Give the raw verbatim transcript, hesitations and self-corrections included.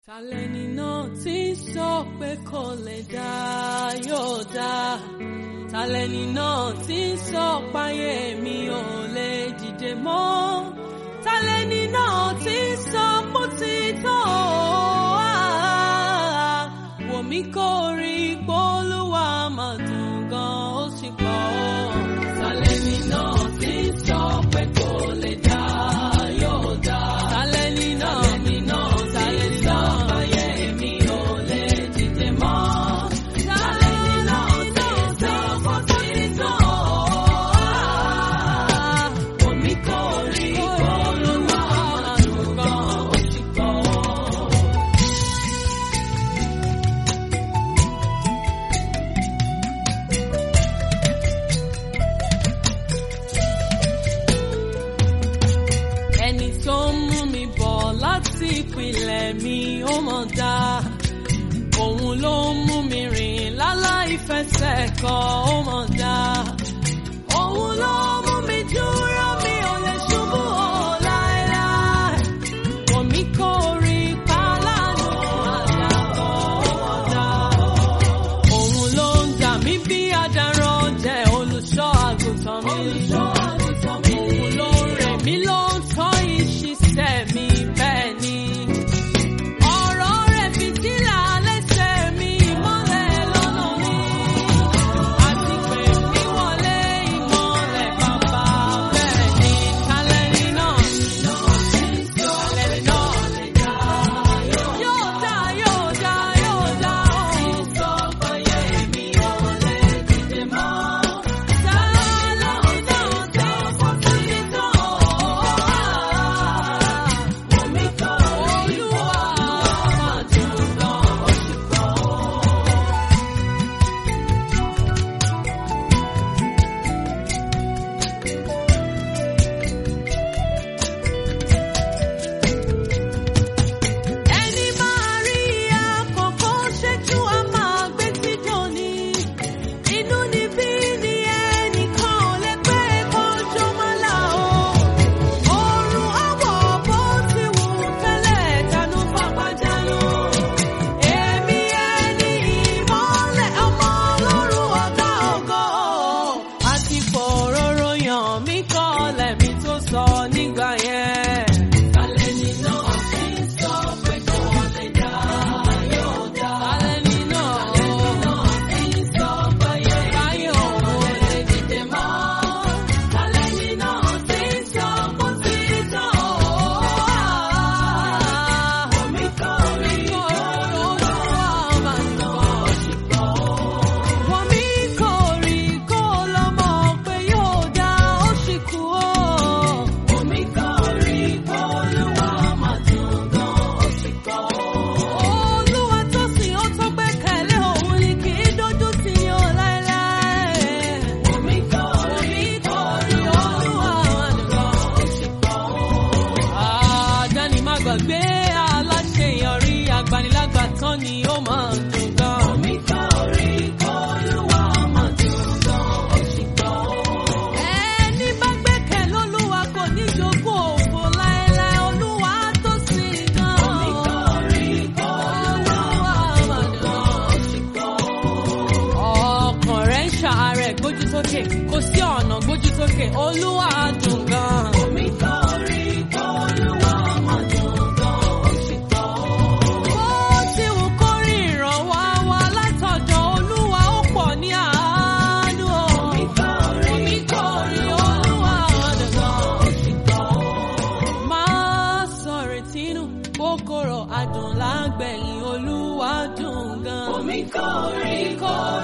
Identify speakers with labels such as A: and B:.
A: Tàlẹ́ni náà tí ń sọ pé kò lè dá yóò dá. Tàlẹ́ni náà tí ń sọ páyé mi ò lè dìde mọ́. Tàlẹ́ni náà tí ń sọ bó ti tó. Wò mí kó rí Olúwa máa dùn gan ó sì pọ̀. Tàlẹ́ni náà tí ń sọ pé kò lè dá yóò dá. Tàlẹ́ni náà tí ń sọ páyé mi ò lè dìde mọ́. Tàlẹ́ni náà tí ń sọ bó ti tó. Wò mí kó rí Olúwa máa dùn gan ó sì pọ̀. Ẹni tó ń mú mi bọ̀ láti ìpìlẹ̀ mi ó mọ̀ dá. Òun ló ń mú mi rìn láláì fẹsẹ̀ kọ ó mọ̀ dá. Òun ló mú mi dúró mi ò lè ṣubú o láéláé. Wò mí kó rí pálánù àdàbọ̀ ó mọ̀ dá. Òun ló ń dà mí bí adarán jẹ́ olùṣọ́ àgùntàn mi. Òun ló ń rẹ̀ mí ló ń tọ́ ìṣiṣẹ́ mi bẹ́ẹ̀ ni. Ọ̀rọ̀ rẹ̀ fìtílà lẹ́sẹ̀ mi, ìmọ́lẹ̀ lọ́nà mi. Àti pé mi wọlé ìmọ́lẹ̀ bàbá bẹ́ẹ̀ ni. Tàlẹ́ni náà, tàlẹ́ni náà yóò dá, yóò dá, yóò dá. Sọ páyé mi ò lè dìde mọ́. Tàlẹ́ni náà tí ń sọ bó ti tó. Wò mí kó rí Olúwa máa dùn gan ó sì pọ̀. Ẹni máa rí àkókò ṣẹ́jú a máa gbé síjọ́ ni. Inú níbí ni ẹnìkan ò lè pé kọjọ́ máa là ó. Oòrùn àwọ̀ bó ti wù tẹ́lẹ̀ dànù fàpájánù. Èmi ẹni ìmọ́lẹ̀ ọmọ Ọlọ́run ọ̀gá ògo. Àti fòróró yàn mí kọ́lẹ̀ mi tó sọ nígbà yẹn. Tàlẹ́ni náà tí ń sọ pé kò lè dá yóò dá. Tàlẹ́ni náà tí ń sọ páyé mi ò lè dìde mọ́. Tàlẹ́ni náà tí ń sọ bó ti tó. Wò mí kó rí Olúwa máa dùn ó sì pọ̀. Wò mí kó rí kó lọ mọ̀ pé yóò dá ó sì kú o. Wò mí kó rí Olúwa máa dùn gan ó sì pọ̀. Olúwa tó sìn ó tó gbẹ́kẹ̀lé òun ni kì í dójú tì í o láéláé. Wò mí kó rí Olúwa máa dùn gan ó sì pọ̀. Àdáni má gbàgbé aláṣeyọrí agbanilágbàtán ni ó máa dùn gan. Wò mí kó rí Olúwa máa dùn gan ó sì pọ̀. Ẹni bá gbẹ́kẹ̀ lÓlúwa kò ní jogún òfo láéláé. Olúwa tó sìn gan. Wò mí kó rí Olúwa máa dùn gan ó sì pọ̀. Ọkàn rẹ̀ ń ṣàárẹ̀ gbójú sókè, kò sí ọ̀nà gbójú sókè, Olúwa dùn gan. Wò mí kó rí Olúwa máa dùn gan ó sì pọ̀. Bó ti wù kó rí ìrànwọ́ wá látọ̀dọ̀ Olúwa ó pọ̀ ní àánú o. Wò mí kó rí Olúwa máa dùn gan ó sì pọ̀. Máa sọ retí nù, kòkòrò adùn lágbẹ̀yìn Olúwa dùn gan. Wò mí kó rí